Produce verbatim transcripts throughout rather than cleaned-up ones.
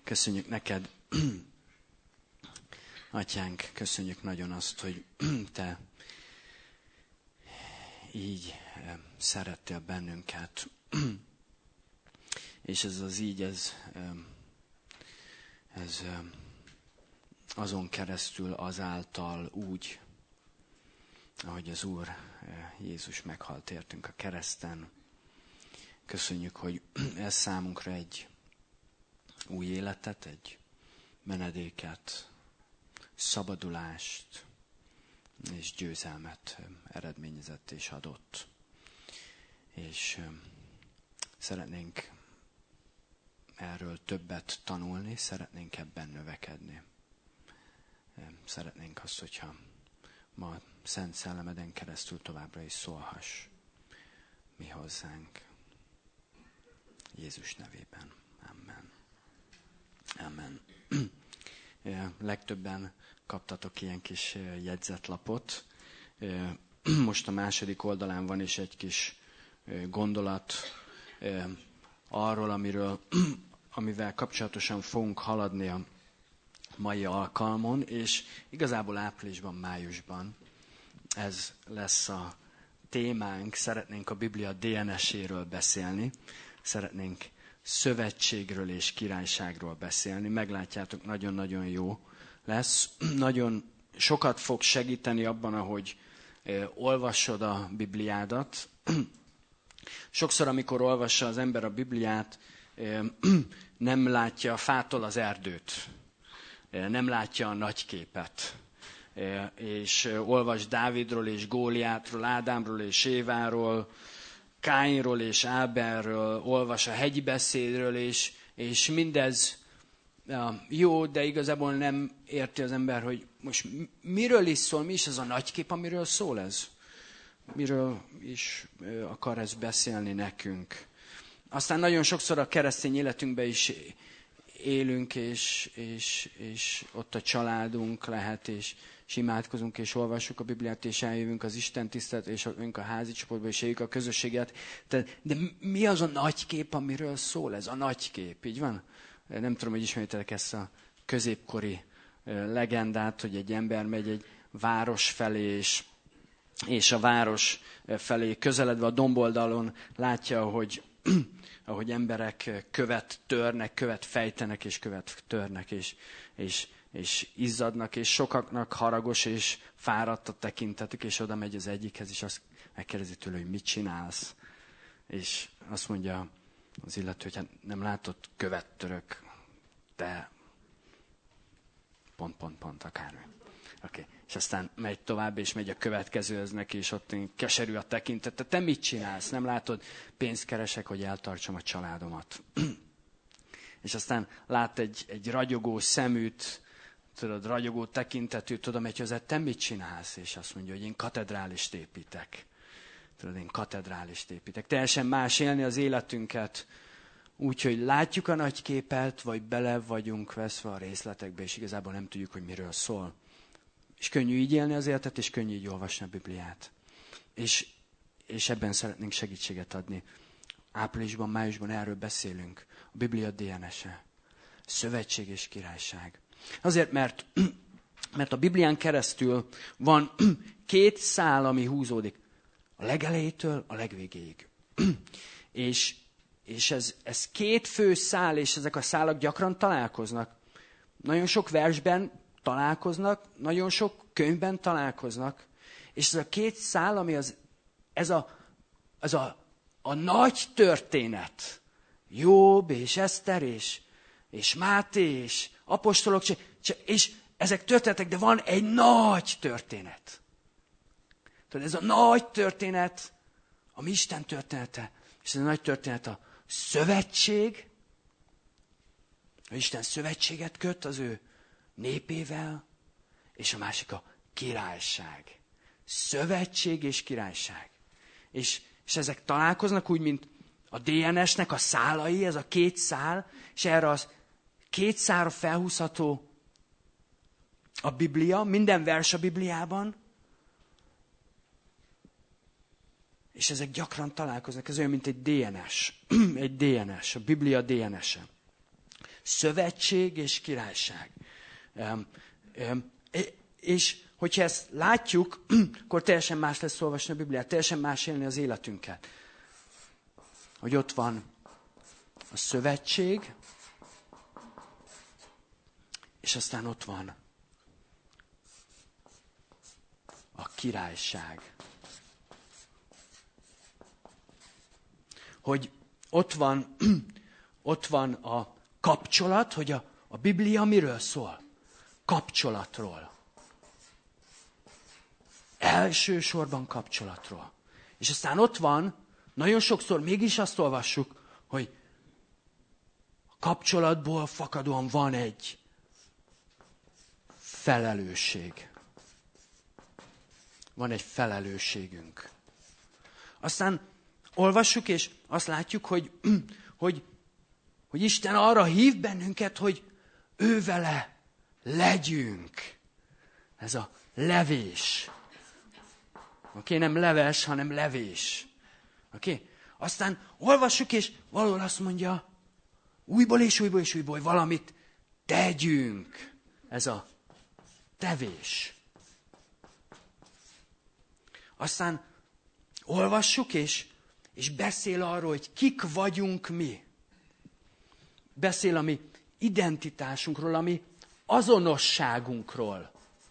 Köszönjük neked, Atyánk, köszönjük nagyon azt, hogy te így szerettél bennünket. És ez az így, ez, ez azon keresztül, azáltal úgy, ahogy az Úr Jézus meghalt értünk a kereszten. Köszönjük, hogy ez számunkra egy új életet, egy menedéket, szabadulást és győzelmet eredményezett és adott. És szeretnénk erről többet tanulni, szeretnénk ebben növekedni. Szeretnénk azt, hogyha ma Szent Szellemeden keresztül továbbra is szólhass mi hozzánk. Jézus nevében. Amen. Amen. Legtöbben kaptatok ilyen kis jegyzetlapot. Most a második oldalán van is egy kis gondolat arról, amiről, amivel kapcsolatosan fogunk haladni a mai alkalmon, és igazából áprilisban, májusban ez lesz a témánk. Szeretnénk a Biblia dé en es-éről beszélni, szeretnénk szövetségről és királyságról beszélni. Meglátjátok, nagyon-nagyon jó lesz. Nagyon sokat fog segíteni abban, ahogy olvassod a Bibliádat. Sokszor, amikor olvassa az ember a Bibliát, nem látja a fától az erdőt, nem látja a nagy képet. És olvas Dávidról és Góliátról, Ádámról és Éváról, Káinról és Ábelről, olvas a hegyi beszédről, és, és mindez jó, de igazából nem érti az ember, hogy most miről is szól, mi is az a nagy kép, amiről szól ez? Miről is akar ez beszélni nekünk? Aztán nagyon sokszor a keresztény életünkben is élünk, és, és, és ott a családunk lehet, és, és imádkozunk, és olvassuk a Bibliát, és eljövünk az Isten tiszteletre, és jövünk a házi csoportba, és éljük a közösséget. De mi az a nagy kép, amiről szól ez? A nagy kép, így van? Nem tudom, hogy ismeritek ezt a középkori legendát, hogy egy ember megy egy város felé, és, és a város felé közeledve a domboldalon látja, hogy ahogy emberek követ törnek, követ fejtenek, és követ törnek, és, és, és izzadnak, és sokaknak haragos, és fáradt a tekintetük, és oda megy az egyikhez, és azt megkérdezi tőle, hogy mit csinálsz. És azt mondja az illető, hogy hát nem látod, követ török, de pont, pont, pont, akármi. Oké. Okay. És aztán megy tovább, és megy a következőhöz neki, és ott keserű a tekintete. Te mit csinálsz? Nem látod? Pénzt keresek, hogy eltartsam a családomat. És aztán lát egy, egy ragyogó szeműt, tudod, ragyogó tekintetű, tudom, hogy hozzá, te mit csinálsz? És azt mondja, hogy én katedrálist építek. Tudod, én katedrálist építek. Teljesen más élni az életünket, úgyhogy látjuk a nagy képet, vagy bele vagyunk veszve a részletekbe, és igazából nem tudjuk, hogy miről szól. És könnyű így élni az életet, és könnyű így olvasni a Bibliát. És, és ebben szeretnénk segítséget adni. Áprilisban, májusban erről beszélünk. A Biblia dé en es-e. Szövetség és királyság. Azért, mert, mert a Biblián keresztül van két szál, ami húzódik. A legelejétől a legvégéig. és és ez, ez két fő szál, és ezek a szálak gyakran találkoznak. Nagyon sok versben találkoznak, nagyon sok könyvben találkoznak, és ez a két szál, ami az, ez a, az a, a nagy történet, Jobb és Eszter és, és Máté és apostolok, és ezek történetek, de van egy nagy történet. Tehát ez a nagy történet, a mi Isten története, és ez a nagy történet a szövetség, a Isten szövetséget köt az ő népével, és a másik a királyság. Szövetség és királyság. És, és ezek találkoznak úgy, mint a dé en es-nek a szálai, ez a két szál, és erre az két szálra felhúzható a Biblia, minden vers a Bibliában, és ezek gyakran találkoznak, ez olyan, mint egy dé en es. Egy dé en es, a Biblia dé en es-e. Szövetség és királyság. És hogyha ezt látjuk, akkor teljesen más lesz olvasni a Bibliát, teljesen más élni az életünket. Hogy ott van a szövetség, és aztán ott van a királyság. Hogy ott van, ott van a kapcsolat, hogy a, a Biblia miről szól? Kapcsolatról. Elsősorban kapcsolatról. És aztán ott van, nagyon sokszor mégis azt olvassuk, hogy a kapcsolatból fakadóan van egy felelősség. Van egy felelősségünk. Aztán olvassuk, és azt látjuk, hogy, hogy, hogy Isten arra hív bennünket, hogy ő vele legyünk. Ez a levés. Oké, okay? Nem leves, hanem levés. Oké? Okay? Aztán olvassuk, és valahol azt mondja, újból és újból és újból, hogy valamit tegyünk. Ez a tevés. Aztán olvassuk, és, és beszél arról, hogy kik vagyunk mi. Beszél a mi identitásunkról, a mi azonosságunkról.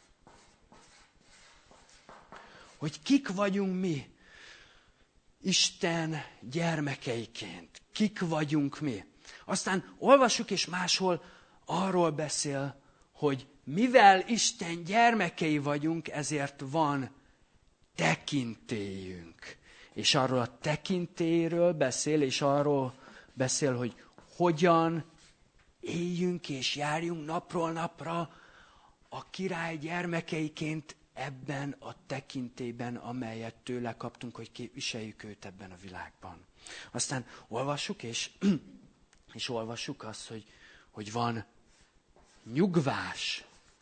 Hogy kik vagyunk mi Isten gyermekeiként. Kik vagyunk mi. Aztán olvassuk, és máshol arról beszél, hogy mivel Isten gyermekei vagyunk, ezért van tekintélyünk. És arról a tekintélyről beszél, és arról beszél, hogy hogyan éljünk és járjunk napról napra a király gyermekeiként ebben a tekintélyben, amelyet tőle kaptunk, hogy képviseljük őt ebben a világban. Aztán olvassuk, és, és olvassuk azt, hogy, hogy van nyugvás.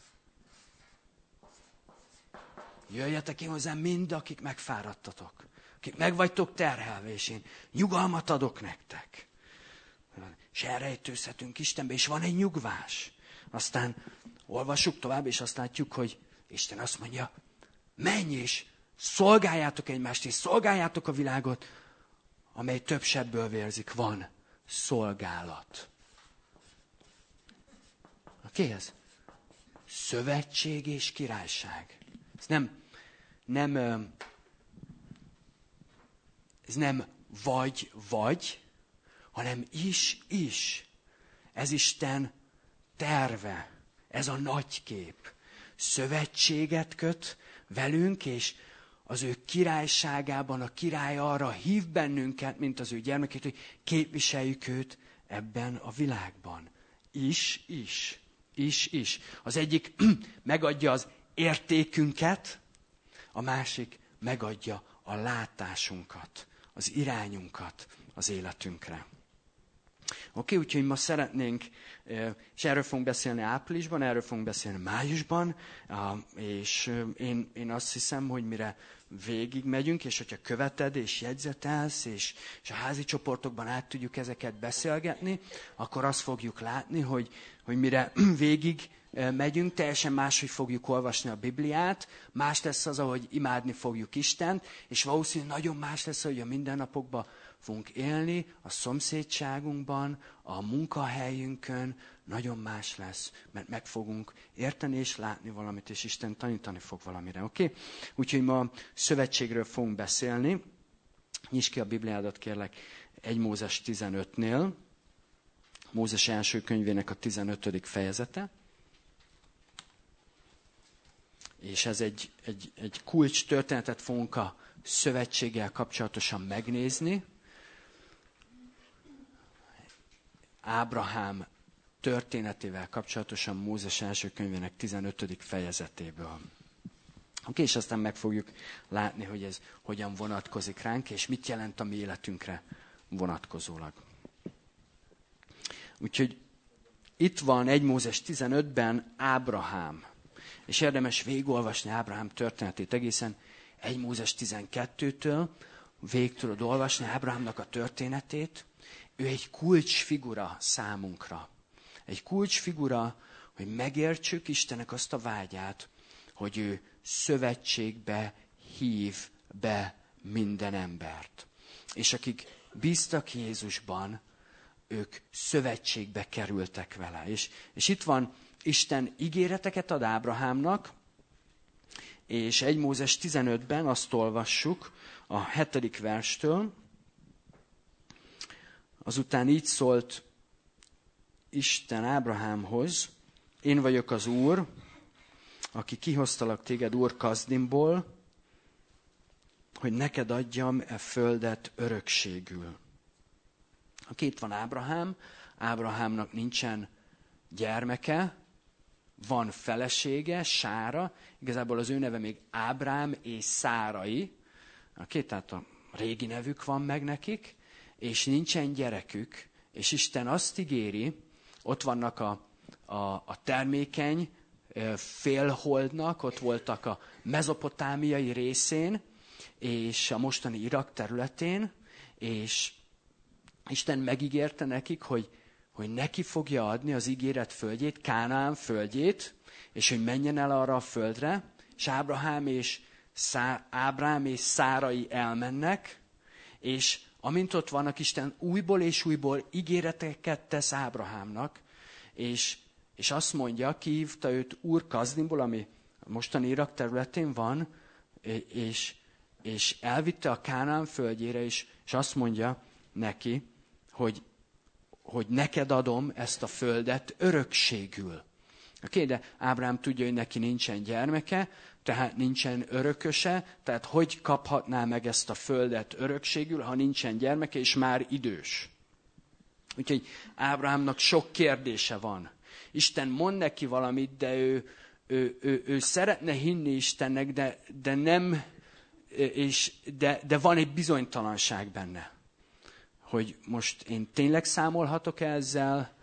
Jöjjetek én hozzám mind, akik megfáradtatok, akik meg vagytok terhelve, és én nyugalmat adok nektek. És elrejtőzhetünk Istenbe, és van egy nyugvás. Aztán olvassuk tovább, és azt látjuk, hogy Isten azt mondja, menj és szolgáljátok egymást, és szolgáljátok a világot, amely több sebből vérzik. Van szolgálat. Oké, okay, ez? Szövetség és királyság. Ez nem, nem, ez nem vagy, vagy, hanem is, is. Ez Isten terve. Ez a nagy kép. Szövetséget köt velünk, és az ő királyságában a király arra hív bennünket, mint az ő gyermekét, hogy képviseljük őt ebben a világban. Is, is. Is, is. Az egyik megadja az értékünket, a másik megadja a látásunkat, az irányunkat az életünkre. Oké, okay, úgyhogy ma szeretnénk, és erről fogunk beszélni áprilisban, erről fogunk beszélni májusban, és én, én azt hiszem, hogy mire végig megyünk, és hogyha követed és jegyzetelsz, és, és a házi csoportokban át tudjuk ezeket beszélgetni, akkor azt fogjuk látni, hogy, hogy mire végig megyünk, teljesen máshogy fogjuk olvasni a Bibliát, más lesz az, ahogy imádni fogjuk Istent, és valószínűleg nagyon más lesz, hogy a mindennapokban fogunk élni, a szomszédságunkban, a munkahelyünkön, nagyon más lesz, mert meg fogunk érteni és látni valamit, és Isten tanítani fog valamire, oké? Okay? Úgyhogy ma szövetségről fogunk beszélni. Nyisd ki a Bibliádat, kérlek, egy Mózes tizenötnél, Mózes első könyvének a tizenötödik fejezete. És ez egy, egy, egy kulcs történetet fogunk a szövetséggel kapcsolatosan megnézni. Ábrahám történetével kapcsolatosan Mózes első könyvének tizenötödik fejezetéből. Oké, és aztán meg fogjuk látni, hogy ez hogyan vonatkozik ránk, és mit jelent a mi életünkre vonatkozólag. Úgyhogy itt van egy Mózes tizenötben Ábrahám. És érdemes végigolvasni Ábrahám történetét egészen egy Mózes tizenkettőtől, végig tudod olvasni Ábrahámnak a történetét. Ő egy kulcsfigura számunkra. egy kulcsfigura, hogy megértsük Istennek azt a vágyát, hogy ő szövetségbe hív be minden embert. És akik bíztak Jézusban, ők szövetségbe kerültek vele. És, és itt van, Isten ígéreteket ad Ábrahámnak, és egy Mózes tizenötben azt olvassuk a hetedik verstől. Azután így szólt Isten Ábrahámhoz: én vagyok az Úr, aki kihoztalak téged Úr Kazdimból, hogy neked adjam e földet örökségül. Aki itt van Ábrahám, Ábrahámnak nincsen gyermeke, van felesége, Sára, igazából az ő neve még Ábrám és Szárai, okay, tehát a régi nevük van meg nekik, és nincsen gyerekük, és Isten azt ígéri, ott vannak a, a, a termékeny félholdnak, ott voltak a mezopotámiai részén, és a mostani Irak területén, és Isten megígérte nekik, hogy, hogy neki fogja adni az ígéret földjét, Kánaán földjét, és hogy menjen el arra a földre, és Ábrahám és Szá, Ábrám és Szárai elmennek, és amint ott vannak, Isten újból és újból ígéreteket tesz Ábrahámnak, és, és azt mondja, kihívta őt Úr Kazdimból, ami mostani Irak területén van, és, és elvitte a Kánaán földjére, és, és azt mondja neki, hogy, hogy neked adom ezt a földet örökségül. Oké, de Ábrám tudja, hogy neki nincsen gyermeke, tehát nincsen örököse, tehát hogy kaphatná meg ezt a földet örökségül, ha nincsen gyermeke, és már idős. Úgyhogy Ábrahámnak sok kérdése van. Isten mond neki valamit, de ő, ő, ő, ő szeretne hinni Istennek, de, de nem, és, de, de van egy bizonytalanság benne. Hogy most én tényleg számolhatok ezzel,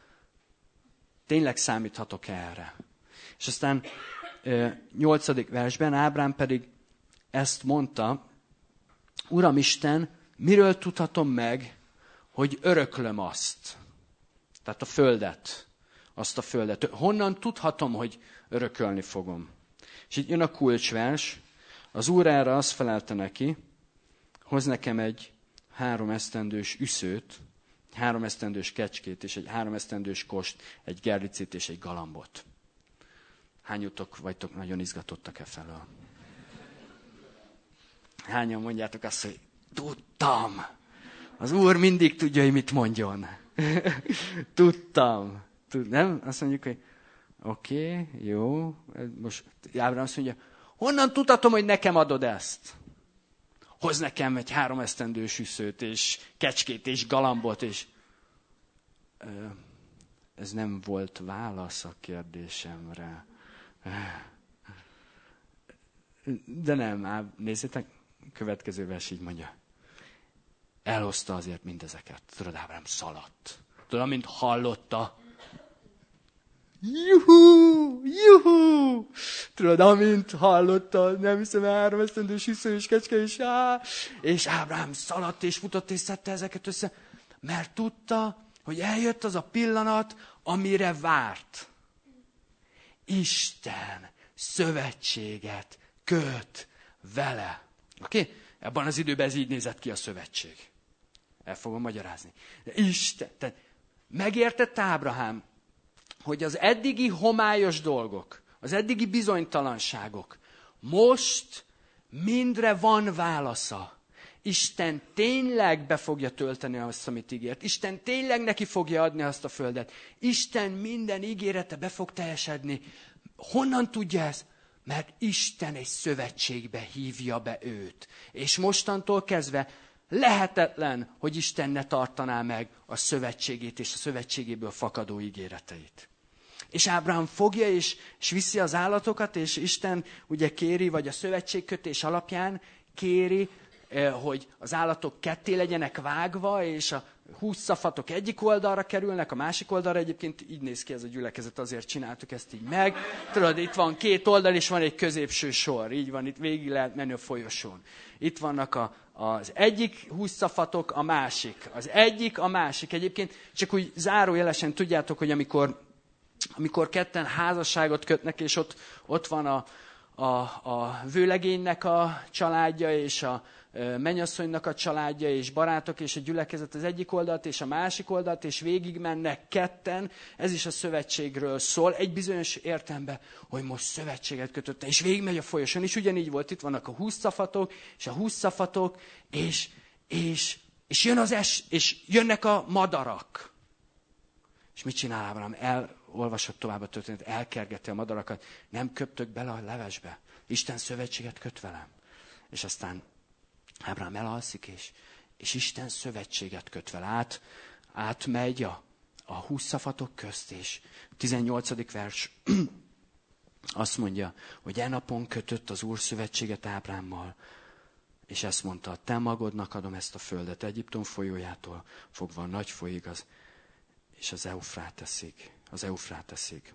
tényleg számíthatok erre. És aztán nyolcadik versben Ábrám pedig ezt mondta: Uram Isten, miről tudhatom meg, hogy öröklöm azt? Tehát a földet. Azt a földet. Honnan tudhatom, hogy örökölni fogom? És itt jön a kulcsvers. Az Úr erre azt felelte neki: hoz nekem egy három esztendős üszőt, három esztendős kecskét, és egy három esztendős kost, egy gerlicét és egy galambot. Hányotok vagytok nagyon izgatottak e felől? Hányan mondjátok azt, hogy tudtam. Az Úr mindig tudja, hogy mit mondjon. Tudtam. Tud, nem? Azt mondjuk, hogy oké, okay, jó. Most Ábrám azt mondja, honnan tudhatom, hogy nekem adod ezt? Hoz nekem egy három esztendős üszőt, és kecskét, és galambot, és... Ez nem volt válasz a kérdésemre. De nem, nézzétek, következő vers így mondja. Elhozta azért mindezeket. Tudod, Ábrám szaladt. Tudod, amint hallotta. Juhú! Juhú! Tudod, amint hallotta, nem hiszem, három esztendős üsző és kecske, és á, és Ábrám szaladt és futott és szedte ezeket össze, mert tudta, hogy eljött az a pillanat, amire várt. Isten szövetséget köt vele. Oké? Okay? Ebben az időben ez így nézett ki a szövetség. El fogom magyarázni. De Isten, tehát megértette Ábrahám, hogy az eddigi homályos dolgok, az eddigi bizonytalanságok, most mindre van válasza. Isten tényleg be fogja tölteni azt, amit ígért. Isten tényleg neki fogja adni azt a földet. Isten minden ígérete be fog teljesedni. Honnan tudja ezt? Mert Isten egy szövetségbe hívja be őt. És mostantól kezdve lehetetlen, hogy Isten ne tartaná meg a szövetségét és a szövetségéből fakadó ígéreteit. És Ábrahám fogja és, és viszi az állatokat, és Isten ugye kéri, vagy a szövetségkötés alapján kéri, hogy az állatok ketté legyenek vágva, és a húsz szafatok egyik oldalra kerülnek, a másik oldalra. Egyébként így néz ki ez a gyülekezet, azért csináltuk ezt így meg. Tudod, itt van két oldal, és van egy középső sor. Így van, itt végig lehet menni a folyosón. Itt vannak a, az egyik húsz szafatok, a másik. Az egyik, a másik. Egyébként csak úgy zárójelesen tudjátok, hogy amikor amikor ketten házasságot kötnek, és ott, ott van a, a, a vőlegénynek a családja, és a mennyasszonynak a családja, és barátok, és a gyülekezet az egyik oldalt, és a másik oldalt, és végig mennek ketten. Ez is a szövetségről szól, egy bizonyos értelemben, hogy most szövetséget kötötte, és végigmegy a folyosón, és ugyanígy volt, itt vannak a húsz szafatok, és a húsz szafatok, és, és, és jön az es, és jönnek a madarak. És mit csinál Ábrahám? Elolvasott tovább a történetet, elkergeti a madarakat, nem köptök bele a levesbe. Isten szövetséget köt velem. És aztán Ábrahám elalszik, és, és Isten szövetséget köt vele. Át, átmegy a, a húsz szafatok közt, és tizennyolcadik vers azt mondja, hogy e napon kötött az Úr szövetséget Ábrámmal, és ezt mondta, te magodnak adom ezt a földet, Egyiptom folyójától fogva a nagy folyig az, és az Eufráteszig. Az Eufráteszig.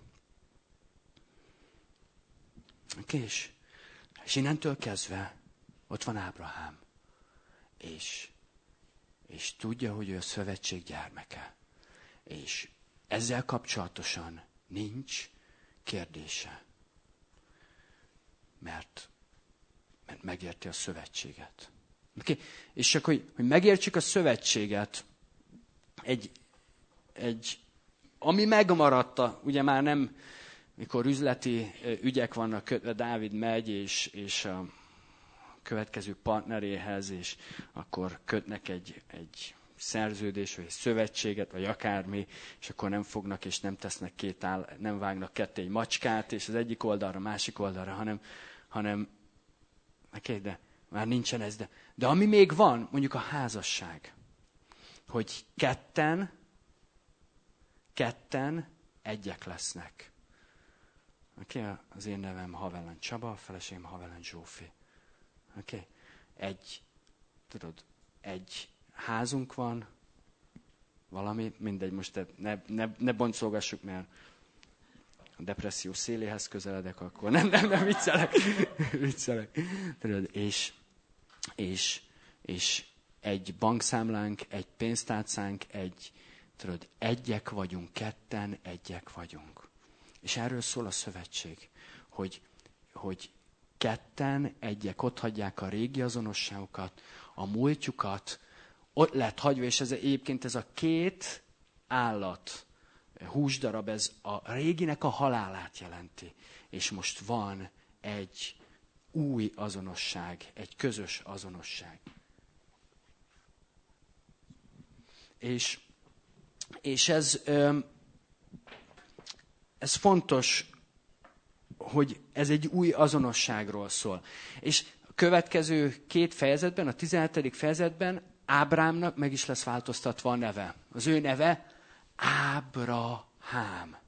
És, és innentől kezdve ott van Ábrahám. És, és tudja, hogy ő a szövetség gyermeke. És ezzel kapcsolatosan nincs kérdése. Mert, mert megérti a szövetséget. Okay? És csak, hogy, hogy megértsük a szövetséget, egy, egy, ami megmaradta, ugye már nem, mikor üzleti ügyek vannak kötve, Dávid megy, és, és a következő partneréhez, és akkor kötnek egy, egy szerződés, vagy egy szövetséget, vagy akármi, és akkor nem fognak, és nem tesznek két áll, nem vágnak ketté egy macskát, és az egyik oldalra, másik oldalra, hanem, hanem okay, de már nincsen ez, de, de ami még van, mondjuk a házasság, hogy ketten, ketten egyek lesznek. Okay, az én nevem Havellen Csaba, a feleségem Havellen Zsófi. Oké? Okay. Egy, tudod, egy házunk van, valami, mindegy, most ne, ne, ne boncolgassuk, mert a depresszió széléhez közeledek, akkor nem, nem, nem, viccelek. viccelek. Tudod, és, és, és egy bankszámlánk, egy pénztárcánk, egy, tudod, egyek vagyunk, ketten egyek vagyunk. És erről szól a szövetség, hogy, hogy ketten egyek ott hagyják a régi azonosságokat, a múltjukat, ott lett hagyva, és ez egyébként ez a két állat, húsdarab, ez a réginek a halálát jelenti. És most van egy új azonosság, egy közös azonosság. És, és ez, ez fontos, hogy ez egy új azonosságról szól. És a következő két fejezetben, a tizenhetedik fejezetben Ábrámnak meg is lesz változtatva a neve. Az ő neve Ábrahám.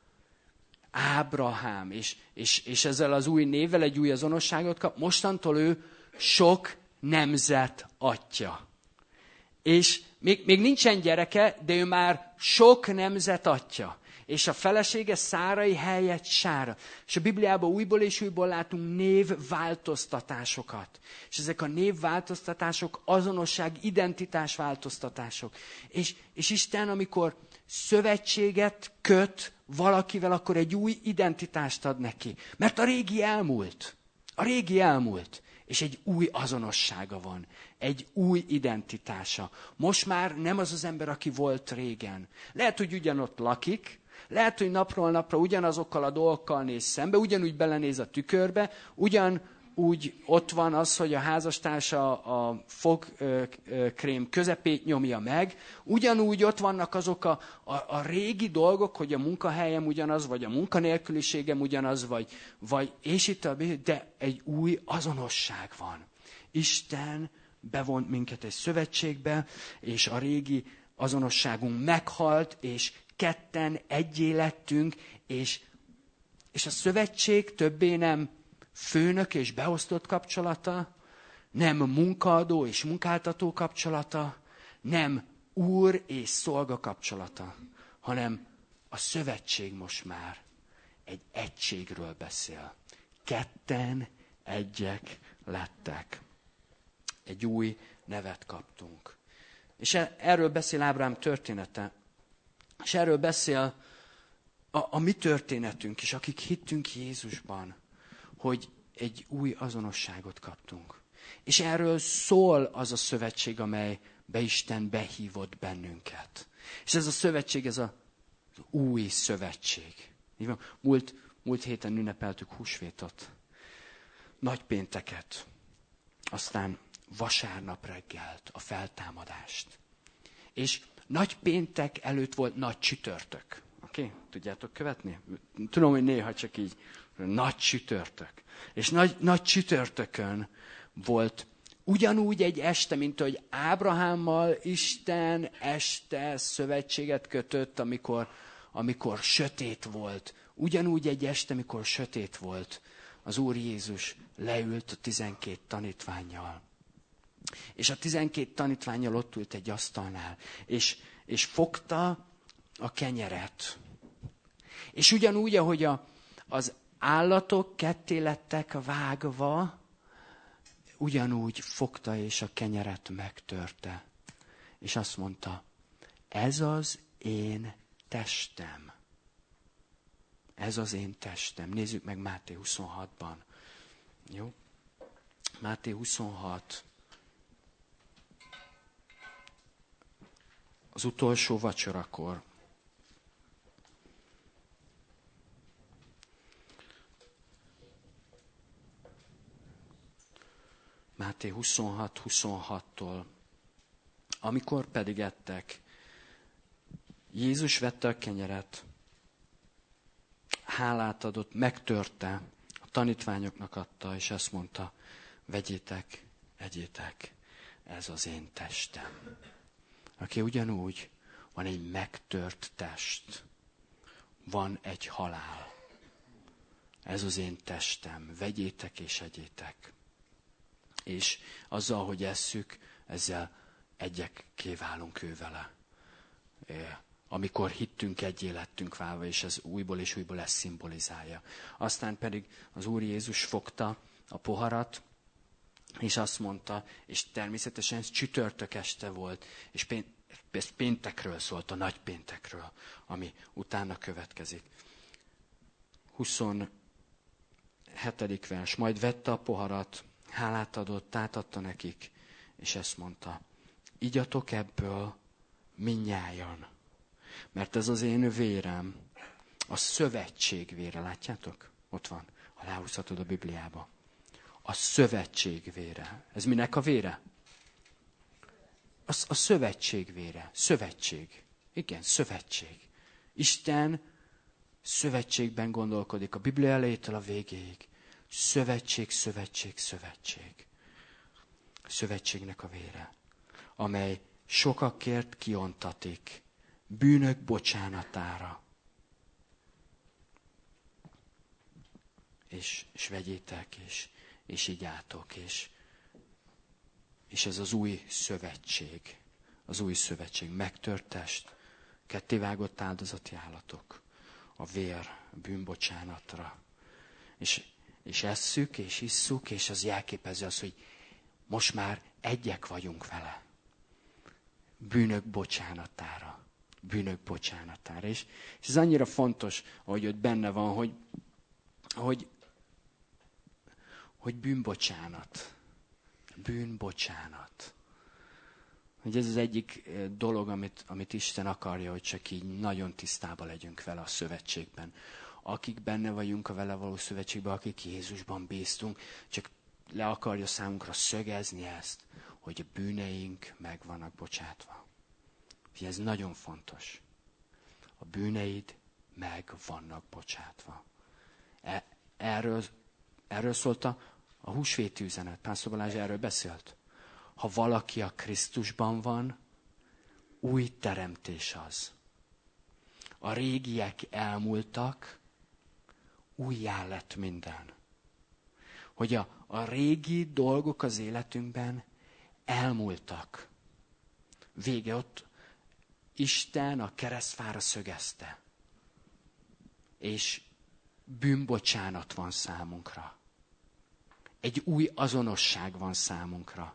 Ábrahám. És, és, és ezzel az új névvel egy új azonosságot kap. Mostantól ő sok nemzet atya. És még, még nincsen gyereke, de ő már sok nemzet atya. És a felesége Szárai helyett Sára. És a Bibliában újból és újból látunk névváltoztatásokat. És ezek a névváltoztatások azonosság, identitás változtatások. És, és Isten, amikor szövetséget köt valakivel, akkor egy új identitást ad neki. Mert a régi elmúlt. A régi elmúlt. És egy új azonossága van. Egy új identitása. Most már nem az az ember, aki volt régen. Lehet, hogy ugyanott lakik, lehet, hogy napról napra ugyanazokkal a dolgokkal néz szembe, ugyanúgy belenéz a tükörbe, ugyanúgy ott van az, hogy a házastársa a fogkrém közepét nyomja meg, ugyanúgy ott vannak azok a, a, a régi dolgok, hogy a munkahelyem ugyanaz, vagy a munkanélküliségem ugyanaz, vagy, vagy és itt a, de egy új azonosság van. Isten bevont minket egy szövetségbe, és a régi azonosságunk meghalt, és ketten egyé lettünk, és, és a szövetség többé nem főnök és beosztott kapcsolata, nem munkaadó és munkáltató kapcsolata, nem úr és szolga kapcsolata, hanem a szövetség most már egy egységről beszél. Ketten egyek lettek. Egy új nevet kaptunk. És erről beszél Ábrahám története. És erről beszél a, a mi történetünk is, akik hittünk Jézusban, hogy egy új azonosságot kaptunk. És erről szól az a szövetség, amelybe Isten behívott bennünket. És ez a szövetség, ez a, az új szövetség. Múlt, múlt héten ünnepeltük húsvétot, nagypénteket, aztán vasárnap reggelt, a feltámadást. És nagypéntek előtt volt nagy csütörtök. Oké? Okay? Tudjátok követni? Tudom, hogy néha csak így nagy csütörtök. És nagy, nagy csütörtökön volt ugyanúgy egy este, mint hogy Ábrahámmal Isten este szövetséget kötött, amikor, amikor sötét volt. Ugyanúgy egy este, amikor sötét volt, az Úr Jézus leült a tizenkét tanítvánnyal. És a tizenkét tanítvánnyal ott ült egy asztalnál, és, és fogta a kenyeret. És ugyanúgy, ahogy a, az állatok ketté lettek vágva, ugyanúgy fogta és a kenyeret megtörte. És azt mondta, ez az én testem. Ez az én testem. Nézzük meg Máté huszonhatban. Jó? Máté huszonhat. Az utolsó vacsorakor. Máté huszonhat huszonhattól. Amikor pedig ettek, Jézus vette a kenyeret, hálát adott, megtörte, a tanítványoknak adta, és ezt mondta, vegyétek, egyétek, ez az én testem. Aki ugyanúgy van egy megtört test, van egy halál. Ez az én testem, vegyétek és egyétek. És azzal, hogy esszük, ezzel egyekké válunk ő vele. Amikor hittünk, egyé lettünk válva, és ez újból és újból ezt szimbolizálja. Aztán pedig az Úr Jézus fogta a poharat, és azt mondta, és természetesen ez csütörtök este volt, és pént, ez péntekről szólt, a nagy péntekről, ami utána következik. huszonhetedik vers. Majd vette a poharat, hálát adott, átadta nekik, és ezt mondta, igyatok ebből mindnyájan, mert ez az én vérem, a szövetség vére, látjátok? Ott van, ha ráhúzhatod a Bibliába. A szövetség vére. Ez minek a vére? A, a szövetség vére. Szövetség. Igen, szövetség. Isten szövetségben gondolkodik a Biblia elejétől a végéig. Szövetség, szövetség, szövetség. A szövetségnek a vére, amely sokakért kiontatik, bűnök bocsánatára. És, és vegyétek, és, és igyátok, és, és ez az új szövetség, az új szövetség, megtört test, kettévágott áldozati állatok, a vér bűnbocsánatra. És, és esszük, és isszuk, és az jelképezi az, hogy most már egyek vagyunk vele. Bűnök bocsánatára. Bűnök bocsánatára. És, és ez annyira fontos, ahogy ott benne van, hogy, hogy, hogy bűnbocsánat. Bűnbocsánat. Hogy ez az egyik dolog, amit, amit Isten akarja, hogy csak így nagyon tisztában legyünk vele a szövetségben. Akik benne vagyunk a vele való szövetségben, akik Jézusban bíztunk, csak le akarja számunkra szögezni ezt, hogy a bűneink meg vannak bocsátva. Ez nagyon fontos. A bűneid meg vannak bocsátva. E, erről, erről szólt a, a húsvéti üzenet. Pásztor Balázs erről beszélt. Ha valaki a Krisztusban van, új teremtés az. A régiek elmúltak, újjá lett minden. Hogy a, a régi dolgok az életünkben elmúltak. Vége, ott Isten a keresztfára szögezte. És bűnbocsánat van számunkra. Egy új azonosság van számunkra.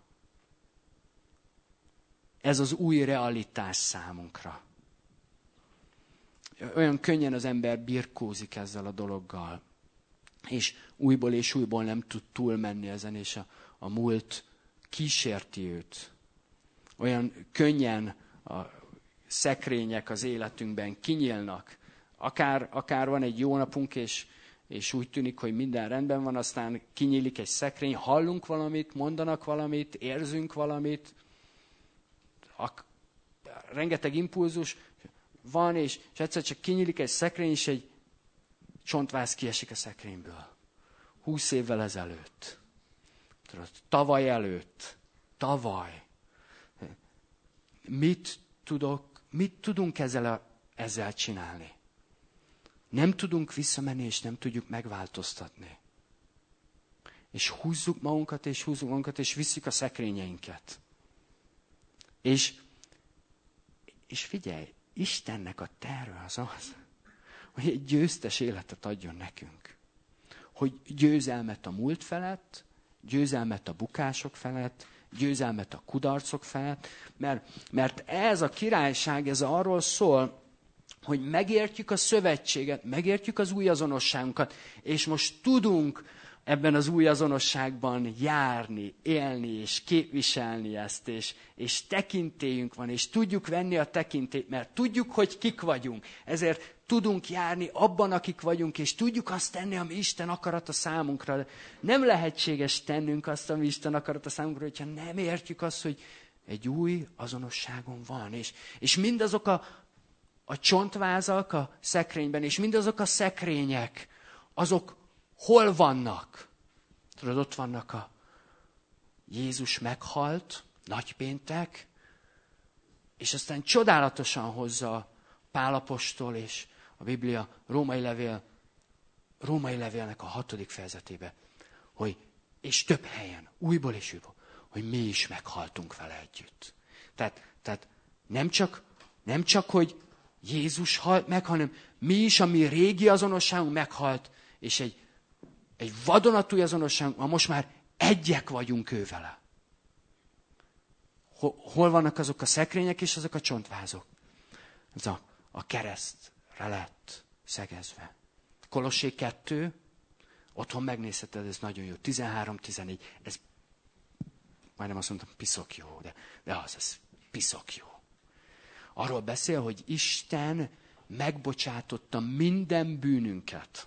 Ez az új realitás számunkra. olyan könnyen az ember birkózik ezzel a dologgal. És újból és újból nem tud túlmenni ezen, és a, a múlt kísérti őt. Olyan könnyen a szekrények az életünkben kinyílnak. Akár, akár van egy jó napunk, és, és úgy tűnik, hogy minden rendben van, aztán kinyílik egy szekrény, hallunk valamit, mondanak valamit, érzünk valamit. A, rengeteg impulzus van, és, és egyszer csak kinyílik egy szekrény, és egy csontváz kiesik a szekrényből. Húsz évvel ezelőtt. Tudod, tavaly előtt. Tavaly. Mit tudok, mit tudunk ezzel, a, ezzel csinálni? Nem tudunk visszamenni, és nem tudjuk megváltoztatni. És húzzuk magunkat, és húzzuk magunkat, és visszük a szekrényeinket. És, és figyelj, Istennek a terve az az, hogy egy győztes életet adjon nekünk. Hogy győzelmet a múlt felett, győzelmet a bukások felett, győzelmet a kudarcok felett, mert, mert ez a királyság, ez arról szól, hogy megértjük a szövetséget, megértjük az új azonosságunkat, és most tudunk ebben az új azonosságban járni, élni, és képviselni ezt, és, és tekintélyünk van, és tudjuk venni a tekintélyt, mert tudjuk, hogy kik vagyunk. Ezért tudunk járni abban, akik vagyunk, és tudjuk azt tenni, ami Isten akarata számunkra. Nem lehetséges tennünk azt, ami Isten akarata számunkra, hogyha nem értjük azt, hogy egy új azonosságon van. És, és mindazok a, a csontvázak a szekrényben, és mindazok a szekrények, azok hol vannak? Tudod, ott vannak a Jézus meghalt, nagypéntek, és aztán csodálatosan hozza Pál apostol és a Biblia római levél, római levélnek a hatodik fejezetébe, hogy, és több helyen, újból és újból, hogy mi is meghaltunk vele együtt. Tehát, tehát nem, csak, nem csak, hogy Jézus halt meg, hanem mi is, a mi régi azonosságunk meghalt, és egy Egy vadonatúj azonosságunk, ma most már egyek vagyunk ő vele. Hol vannak azok a szekrények és azok a csontvázok? Ez a, a keresztre lett szegezve. Kolossé kettő, otthon megnézheted, ez nagyon jó. tizenhárom tizenegy, ez majdnem azt mondtam, piszok jó, de, de az, ez piszok jó. Arról beszél, hogy Isten megbocsátotta minden bűnünket.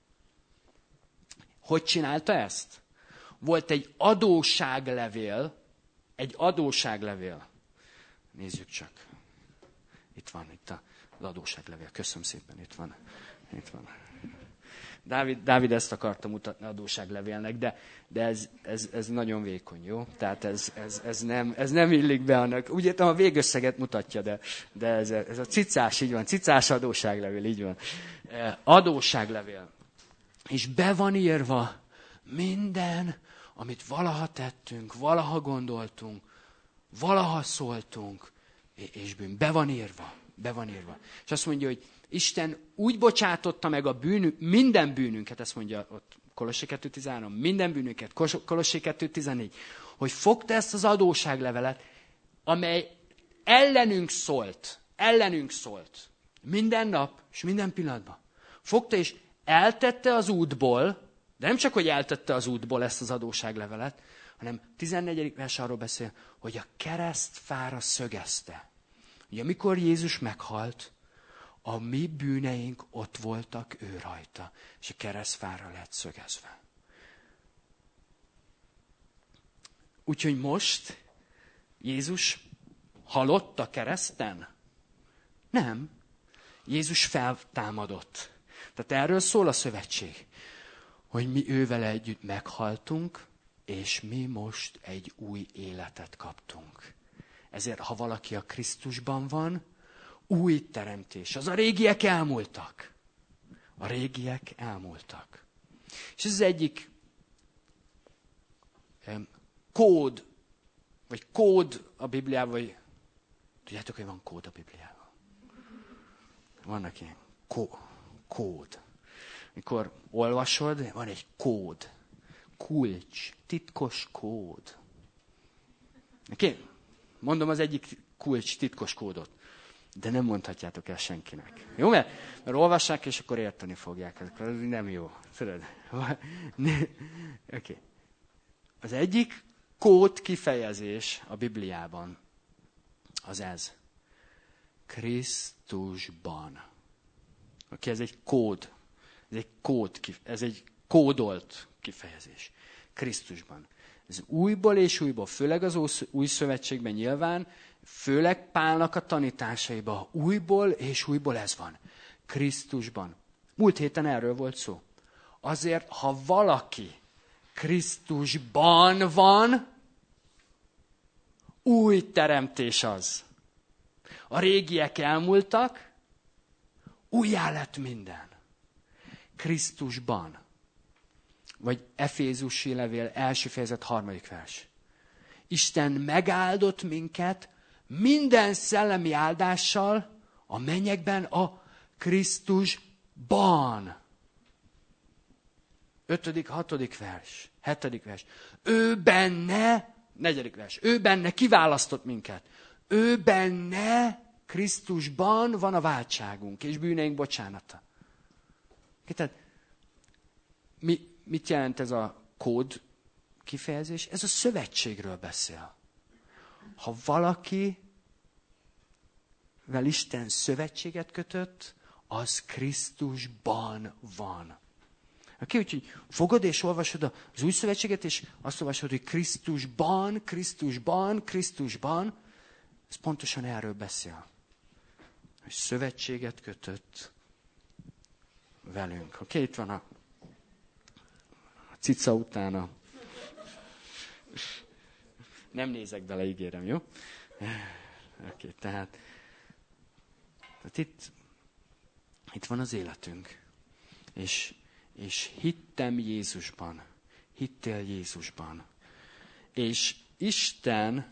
Hogy csinálta ezt? Volt egy adósságlevél, egy adósságlevél. Nézzük csak. Itt van, itt az adósságlevél. Köszönöm szépen, itt van. Itt van. Dávid, Dávid ezt akarta mutatni adósságlevélnek, de, de ez, ez, ez nagyon vékony, jó? Tehát ez, ez, ez, nem, ez nem illik be annak. Úgy értem, a végösszeget mutatja, de, de ez, ez a cicás, így van. Cicás adósságlevél, így van. Adósságlevél. És be van írva minden, amit valaha tettünk, valaha gondoltunk, valaha szóltunk, és bűn. Be van írva, be van írva. És azt mondja, hogy Isten úgy bocsátotta meg a bűnünk, minden bűnünket, ezt mondja ott Kolossé kettő tizenhárom, minden bűnünket, Kolossé kettő tizennégy, hogy fogta ezt az adósságlevelet, amely ellenünk szólt, ellenünk szólt. Minden nap, és minden pillanatban. Fogta és eltette az útból, de nem csak, hogy eltette az útból ezt az adósságlevelet, hanem tizennegyedik vers arról beszél, hogy a keresztfára szögezte. Ugye amikor Jézus meghalt, a mi bűneink ott voltak ő rajta, és a keresztfára lett szögezve. Úgyhogy most Jézus halott a kereszten? Nem. Jézus feltámadott. Tehát erről szól a szövetség, hogy mi ővele együtt meghaltunk, és mi most egy új életet kaptunk. Ezért, ha valaki a Krisztusban van, új teremtés. Az a régiek elmúltak. A régiek elmúltak. És ez az egyik um, kód, vagy kód a Bibliában, vagy tudjátok, hogy van kód a Bibliában? Vannak ilyen kó, kód. Mikor olvasod, van egy kód. Kulcs, titkos kód. Okay? Mondom az egyik kulcs, titkos kódot. De nem mondhatjátok el senkinek. Jó? Mert, mert olvassák, és akkor érteni fogják. Ez nem jó. Tudod? Oké. Okay. Az egyik kód kifejezés a Bibliában az ez. Krisztusban. Oké, okay, ez egy kód. Ez egy kód, ez egy kódolt kifejezés. Krisztusban. Ez újból és újból, főleg az új szövetségben nyilván, főleg Pálnak a tanításaiban, újból és újból ez van. Krisztusban. Múlt héten erről volt szó. Azért, ha valaki Krisztusban van, új teremtés az. A régiek elmúltak, újjá lett minden. Krisztusban. Vagy Efézusi levél első fejezet harmadik vers. Isten megáldott minket minden szellemi áldással a mennyekben a Krisztusban. Ötödik, hatodik vers, hetedik vers. Ő benne, negyedik vers, ő benne kiválasztott minket. Ő benne, Krisztusban van a váltságunk és bűneink bocsánata. Tehát, mi, mit jelent ez a kód kifejezés? Ez a szövetségről beszél. Ha valaki vel Isten szövetséget kötött, az Krisztusban van. Oké, úgyhogy fogod és olvasod az új szövetséget, és azt olvasod, hogy Krisztusban, Krisztusban, Krisztusban, ez pontosan erről beszél. Hogy szövetséget kötött velünk. Oké, itt van a, a cica utána. Nem nézek bele, ígérem, jó? Oké, tehát, tehát itt, itt van az életünk. És, és hittem Jézusban. Hittél Jézusban. És Isten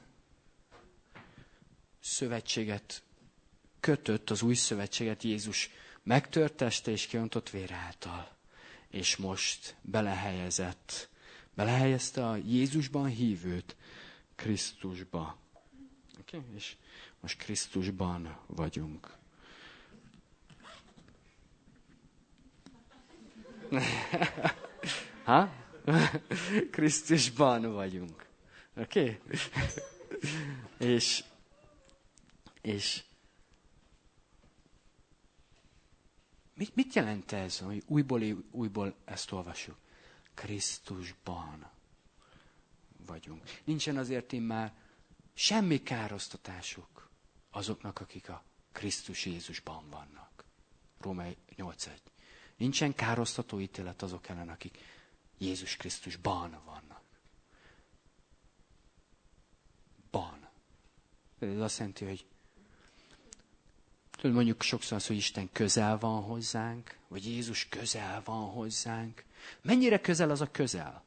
szövetséget kötött, az új szövetséget Jézus megtört teste és kiontott vére által. És most belehelyezett, belehelyezte a Jézusban hívőt Krisztusba. Okay? És most Krisztusban vagyunk. Ha? Krisztusban vagyunk. Oké? Okay? és, és mit, mit jelent ez, hogy újból, újból ezt olvassuk? Krisztusban vagyunk. Nincsen azért immár semmi károsztatásuk azoknak, akik a Krisztus Jézusban vannak. Római nyolc egy. Nincsen károsztató ítélet azok ellen, akik Jézus Krisztusban vannak. Ban. Ez azt jelenti, hogy tudod, mondjuk sokszor az, hogy Isten közel van hozzánk, vagy Jézus közel van hozzánk. Mennyire közel az a közel?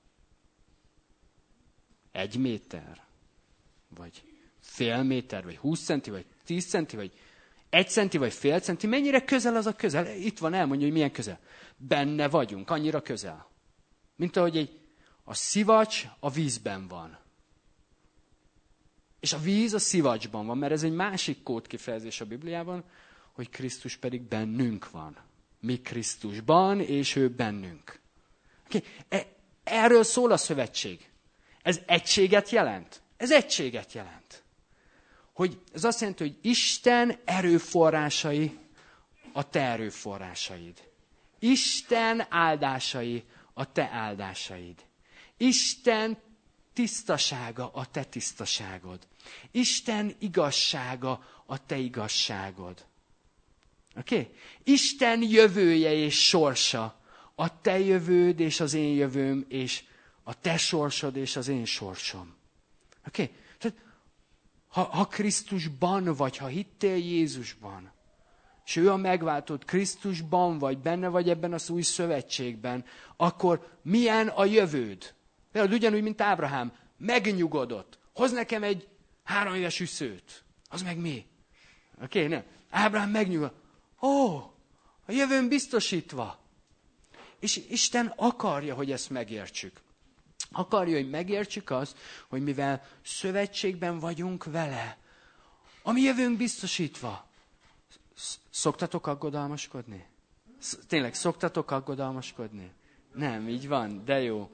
Egy méter? Vagy fél méter? Vagy húsz centi? Vagy tíz centi? Vagy egy centi? Vagy fél centi? Mennyire közel az a közel? Itt van, elmondja, hogy milyen közel. Benne vagyunk, annyira közel. Mint ahogy egy, a szivacs a vízben van. És a víz a szivacsban van, mert ez egy másik kódkifejezés a Bibliában, hogy Krisztus pedig bennünk van. Mi Krisztusban, és ő bennünk. Okay. Erről szól a szövetség. Ez egységet jelent. Ez egységet jelent. Hogy ez azt jelenti, hogy Isten erőforrásai a te erőforrásaid. Isten áldásai a te áldásaid. Isten tisztasága a te tisztaságod. Isten igazsága a te igazságod. Oké? Okay? Isten jövője és sorsa a te jövőd és az én jövőm, és a te sorsod és az én sorsom. Oké? Okay? Tehát, ha, ha Krisztusban vagy, ha hittél Jézusban, és ő a megváltott, Krisztusban vagy, benne vagy ebben az új szövetségben, akkor milyen a jövőd? Például ugyanúgy, mint Ábrahám, megnyugodott. Hoz nekem egy három éves üszőt. Az meg mi? Oké, okay, nem. Ábrahám megnyugodott. Ó, a jövőn biztosítva. És Isten akarja, hogy ezt megértsük. Akarja, hogy megértsük azt, hogy mivel szövetségben vagyunk vele, a mi jövőnk biztosítva. Szoktatok aggodalmaskodni? Tényleg, szoktatok aggodalmaskodni? Nem, így van, de jó.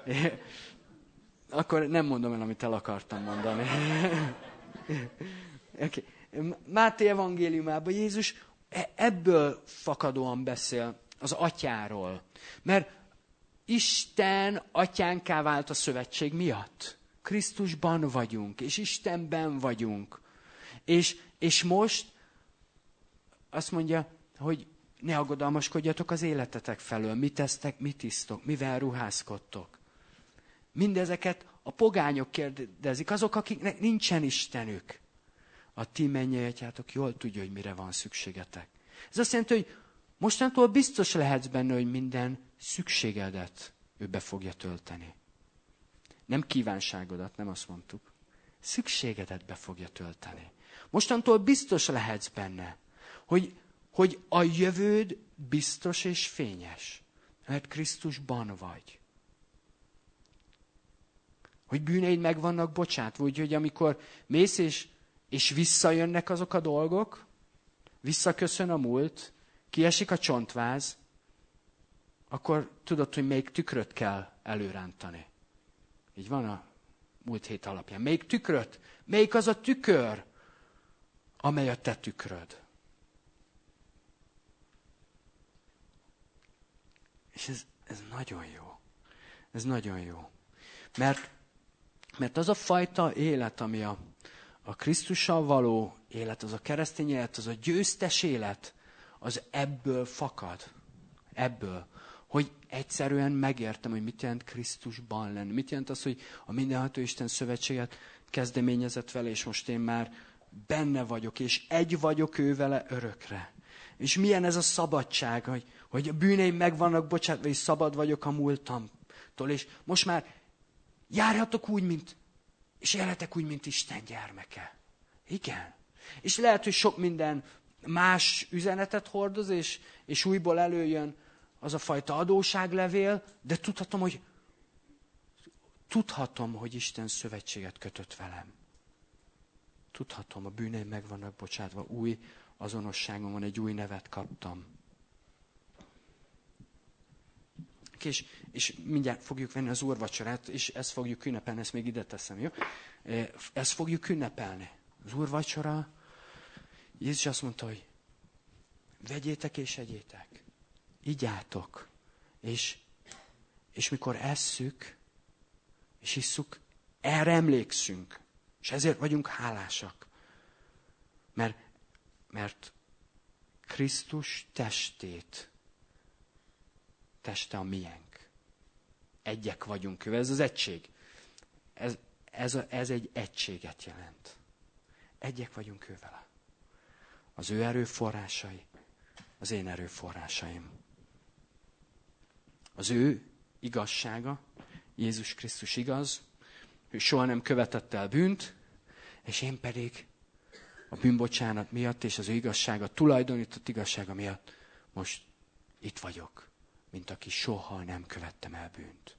Akkor nem mondom el, amit el akartam mondani. Okay. Máté evangéliumában Jézus ebből fakadóan beszél az atyáról. Mert Isten atyánká vált a szövetség miatt. Krisztusban vagyunk, és Istenben vagyunk. És, és most azt mondja, hogy ne aggodalmaskodjatok az életetek felől. Mit tesztek, mit isztok, mivel ruházkodtok. Mindezeket a pogányok kérdezik, azok, akiknek nincsen Istenük. A ti mennyei atyátok jól tudja, hogy mire van szükségetek. Ez azt jelenti, hogy mostantól biztos lehetsz benne, hogy minden szükségedet ő be fogja tölteni. Nem kívánságodat, nem azt mondtuk. Szükségedet be fogja tölteni. Mostantól biztos lehetsz benne, hogy, hogy a jövőd biztos és fényes. Mert Krisztusban vagy. Hogy bűneid meg vannak bocsátva, úgyhogy amikor mész és, és visszajönnek azok a dolgok, visszaköszön a múlt, kiesik a csontváz, akkor tudod, hogy még tükröt kell előrántani. Így van a múlt hét alapján. Még tükröt? Melyik az a tükör, amely a te tükröd? És ez, ez nagyon jó. Ez nagyon jó. Mert, mert az a fajta élet, ami a, a Krisztussal való élet, az a keresztény élet, az a győztes élet, az ebből fakad. Ebből. Hogy egyszerűen megértem, hogy mit jelent Krisztusban lenni. Mit jelent az, hogy a mindenható Isten szövetséget kezdeményezett vele, és most én már benne vagyok, és egy vagyok ő vele örökre. És milyen ez a szabadság, hogy, hogy a bűneim meg vannak bocsátva, és szabad vagyok a múltamtól. És most már járhatok úgy, mint, és élhetek úgy, mint Isten gyermeke. Igen. És lehet, hogy sok minden más üzenetet hordoz, és, és újból előjön az a fajta adóságlevél, de tudhatom, hogy tudhatom, hogy Isten szövetséget kötött velem. Tudhatom, a bűneim meg vannak bocsátva, új azonosságom van, egy új nevet kaptam. És, és mindjárt fogjuk venni az úrvacsorát, és ezt fogjuk ünnepelni, ezt még ide teszem, jó? Ezt fogjuk ünnepelni. Az úrvacsora, Jézus azt mondta, hogy vegyétek és egyétek. Igyátok. És, és mikor esszük, és isszuk, erre emlékszünk. És ezért vagyunk hálásak. Mert, mert Krisztus testét, teste a miénk. Egyek vagyunk ő. Ez az egység. Ez, ez, a, ez egy egységet jelent. Egyek vagyunk ő vele. Az ő erőforrásai, az én erőforrásaim. Az ő igazsága, Jézus Krisztus igaz, ő soha nem követett el bűnt, és én pedig a bűnbocsánat miatt és az ő igazsága, tulajdonított igazsága miatt most itt vagyok, mint aki soha nem követtem el bűnt.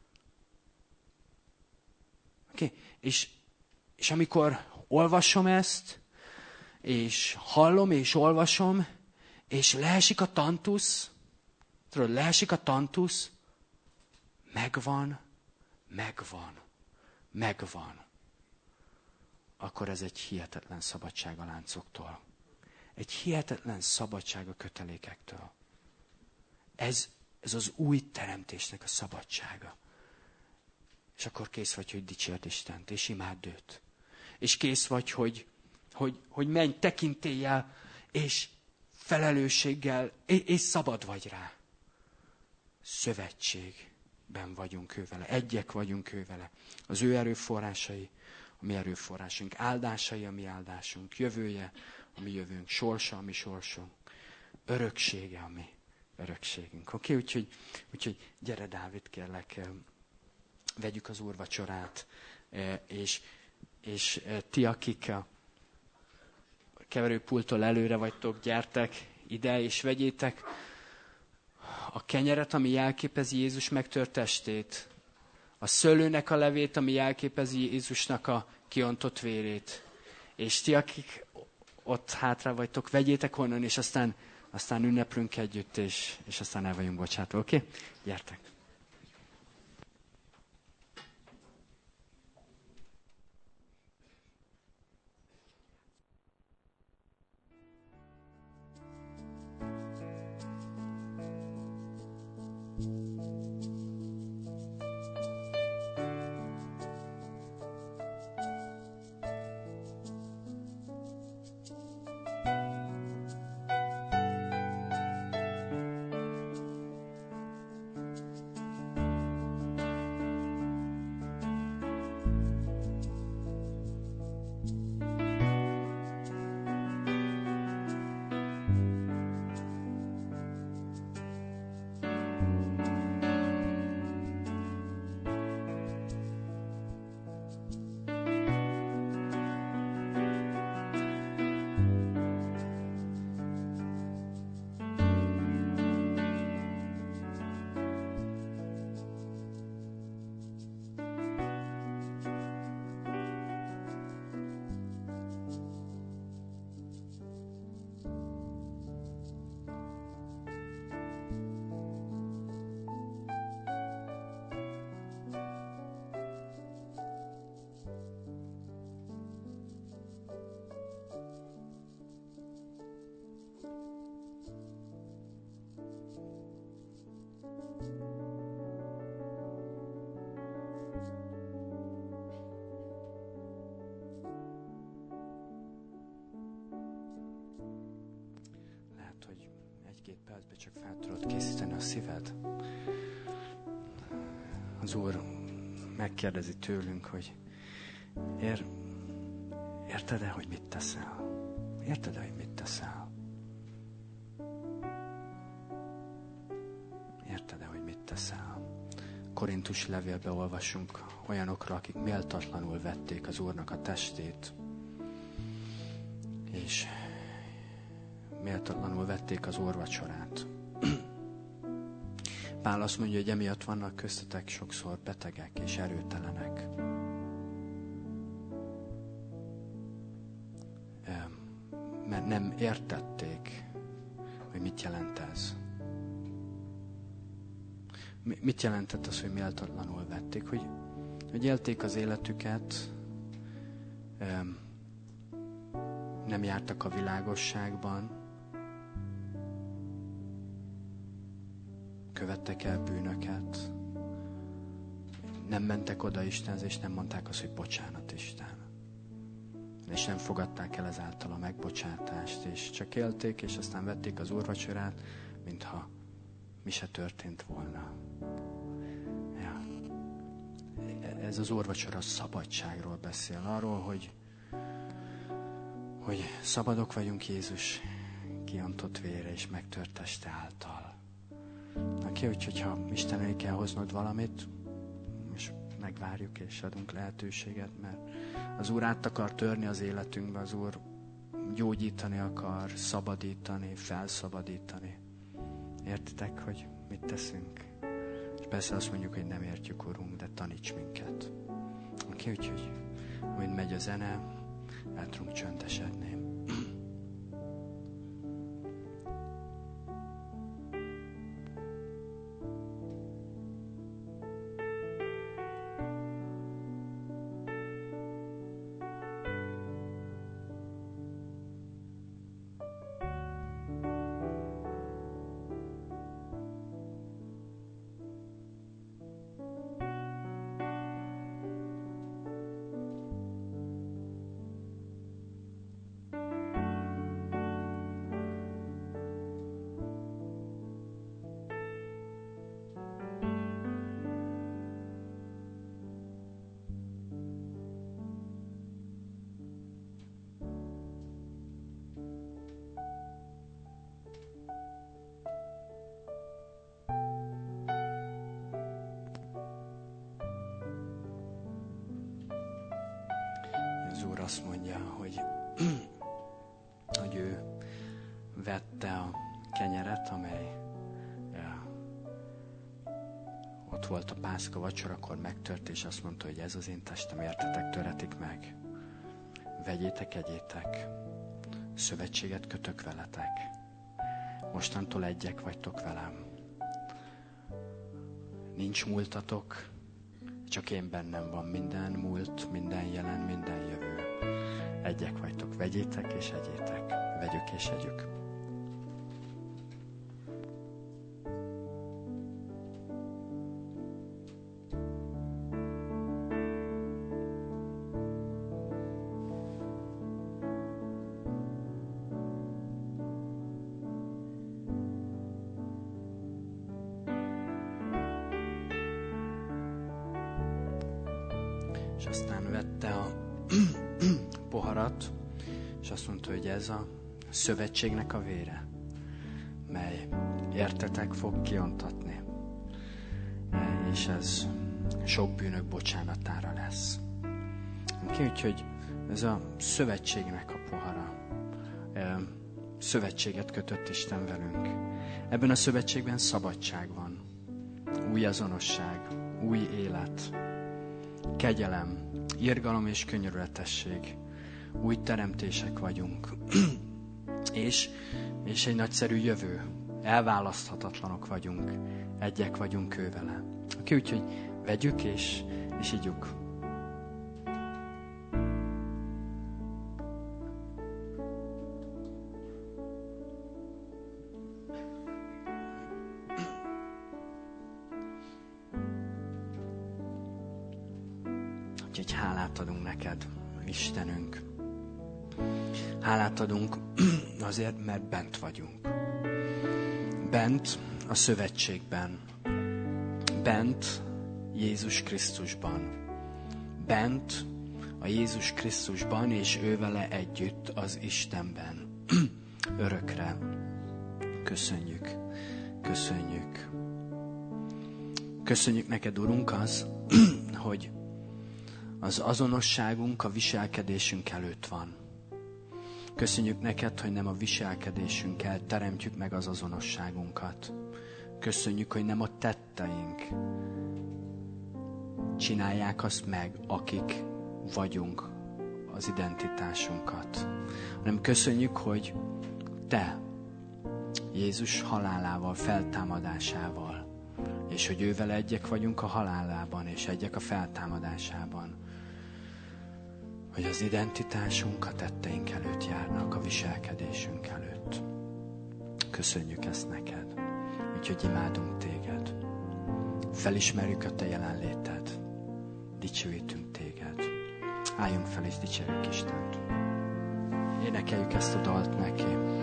Okay? És, és amikor olvasom ezt, és hallom, és olvasom, és leesik a tantusz, tudod, leesik a tantusz, megvan, megvan, megvan. Akkor ez egy hihetetlen szabadság a láncoktól. Egy hihetetlen szabadság a kötelékektől. Ez, ez az új teremtésnek a szabadsága. És akkor kész vagy, hogy dicsérd Istent, és imádd őt. És kész vagy, hogy, hogy, hogy menj tekintéllyel, és felelősséggel, és, és szabad vagy rá. Szövetségben vagyunk ő vele, egyek vagyunk ő vele. Az ő erőforrásai, a mi erőforrásunk, áldásai, a mi áldásunk, jövője, a mi jövőnk, sorsa, a mi sorsunk, öröksége, a mi örökségünk. Oké, okay? úgyhogy, úgyhogy gyere, Dávid, kérlek, vegyük az úrvacsorát, és, és ti, akik a keverőpulttól előre vagytok, gyertek ide, és vegyétek a kenyeret, ami jelképezi Jézus megtört testét, a szőlőnek a levét, ami jelképezi Jézusnak a kiontott vérét. És ti, akik ott hátra vagytok, vegyétek onnan, és aztán, aztán ünneplünk együtt, és, és aztán el vagyunk bocsátva, oké? Okay? Gyertek! Egy-két percben csak fel tudod készíteni a szíved. Az Úr megkérdezi tőlünk, hogy ér, érted-e, hogy mit teszel? Érted-e, hogy mit teszel? Érted-e, hogy mit teszel? Korintusi levélbe olvasunk olyanokra, akik méltatlanul vették az Úrnak a testét, és méltatlanul vették az úrvacsorát. Pál azt mondja, hogy emiatt vannak köztetek sokszor betegek és erőtelenek. Mert nem értették, hogy mit jelent ez. Mit jelentett az, hogy méltatlanul vették? Hogy, hogy élték az életüket, nem jártak a világosságban, követtek el bűnöket, nem mentek oda Istenhez, és nem mondták azt, hogy bocsánat, Isten. És nem fogadták el ezáltal a megbocsátást, és csak élték, és aztán vették az úrvacsorát, mintha mi se történt volna. Ja. Ez az úrvacsora szabadságról beszél, arról, hogy, hogy szabadok vagyunk Jézus kiantott vére és megtört teste által. Oké, úgyhogy ha Isten elé kell hoznod valamit, és megvárjuk és adunk lehetőséget, mert az Úr át akar törni az életünkbe, az Úr gyógyítani akar, szabadítani, felszabadítani. Értitek, hogy mit teszünk? És persze azt mondjuk, hogy nem értjük, Urunk, de taníts minket. Oké, úgyhogy amint megy a zene, el tudunk csöndesedni. Az Úr azt mondja, hogy, hogy ő vette a kenyeret, amely ja, ott volt a Pászka vacsorakor, megtört, és azt mondta, hogy ez az én testem, értetek, töretik meg. Vegyétek, egyétek. szövetséget kötök veletek. Mostantól egyek vagytok velem. Nincs múltatok, csak én bennem van minden múlt, minden jelen, minden jövő. Egyek vagytok, vegyétek és egyétek. Vegyük és együk. És aztán vette a poharat, és azt mondta, hogy ez a szövetségnek a vére, mely értetek fog kiontatni, és ez sok bűnök bocsánatára lesz. Úgyhogy ez a szövetségnek a pohara. Szövetséget kötött Isten velünk. Ebben a szövetségben szabadság van, új azonosság, új élet, kegyelem, irgalom és könyörületesség. Új teremtések vagyunk. és, és egy nagyszerű jövő. Elválaszthatatlanok vagyunk. Egyek vagyunk ő vele. Oké, úgyhogy vegyük és, és igyuk. Úgyhogy hálát adunk neked, Istenünk. Hálát adunk azért, mert bent vagyunk. Bent a szövetségben. Bent Jézus Krisztusban. Bent a Jézus Krisztusban, és ő vele együtt az Istenben. Örökre. Köszönjük. Köszönjük. Köszönjük neked, Urunk, az, hogy az azonosságunk a viselkedésünk előtt van. Köszönjük neked, hogy nem a viselkedésünkkel teremtjük meg az azonosságunkat. Köszönjük, hogy nem a tetteink csinálják azt meg, akik vagyunk, az identitásunkat. Hanem köszönjük, hogy te Jézus halálával, feltámadásával, és hogy ővel egyek vagyunk a halálában, és egyek a feltámadásában, hogy az identitásunk a tetteink előtt járnak, a viselkedésünk előtt. Köszönjük ezt neked. Úgyhogy imádunk téged. Felismerjük a te jelenléted. Dicsőítünk téged. Álljunk fel és dicsérjük Istent. Énekeljük ezt a dalt neki.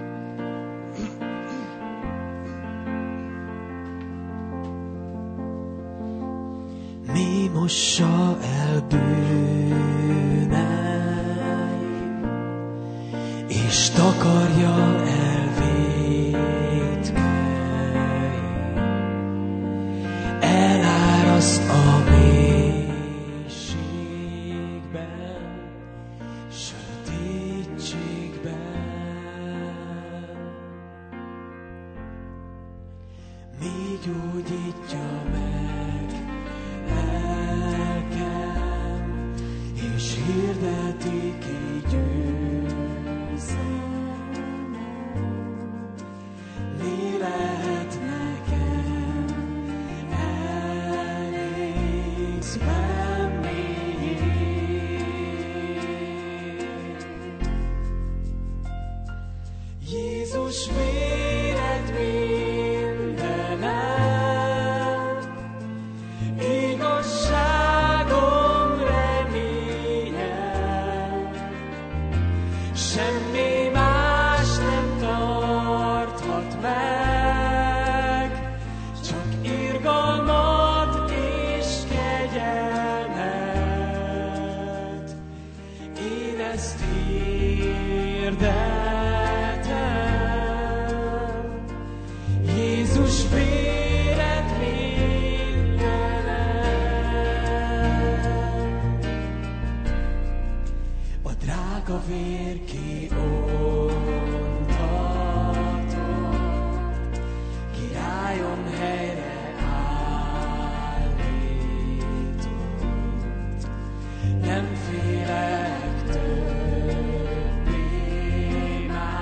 Mi mossa el bűneim, és takarja el vétkeim, eláraszt a mélységben, sötétségben. Mi gyógyítja meg lelkem, és hirdeti ki győzelmet. Mi lehet nekem elégzben még? Jézus véred mindenem, igazságom reménye, semmi más nem tarthat meg, csak irgalmat és kegyelmet. Én ezt hirdetem. Jézus véred mindenem, a drága vér kiontatott, királyom helyre állított. Nem félek többé már,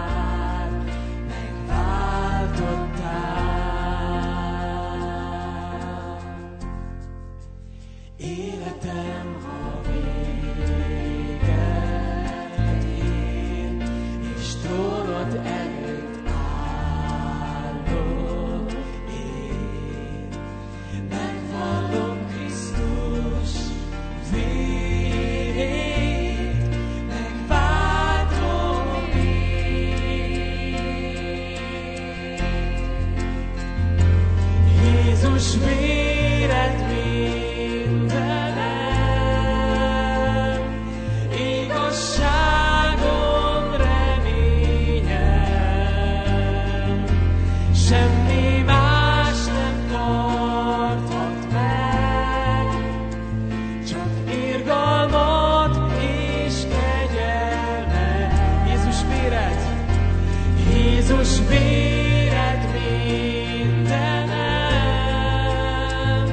életem, ha véget ér, és trónod előtt állok én. Megvallom Krisztus vérét, megváltom én. Jézus véred mindenem, igazságom reményem, semmi más nem tarthat meg, csak irgalmat és kegyelmet. Jézus véred, Jézus véred mindenem,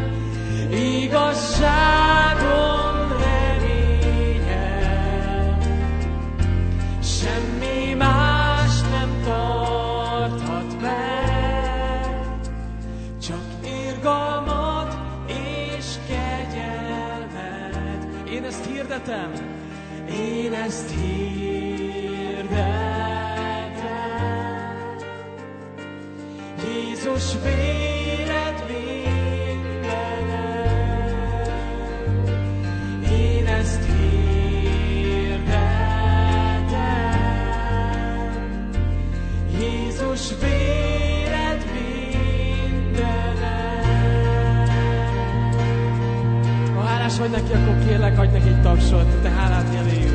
igazságom reményem, semmi más nem tarthat meg, csak irgalmat és kegyelmet. Én ezt hirdetem, én ezt hirdetem. Jézus véred mindenem, én ezt hirdetem. Jézus véred mindenem. Ha hálás vagy neki, akkor kérlek, adj neki egy tapsot, te hálát jeléül.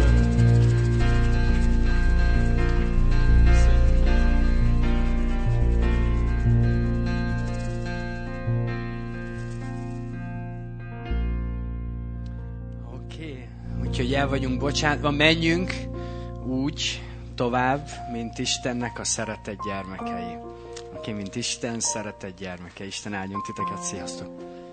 Oké, úgyhogy el vagyunk bocsátva, menjünk úgy tovább, mint Istennek a szeretett gyermekei. Oké, mint Isten szeretett gyermekei. Isten áldjon titeket, sziasztok!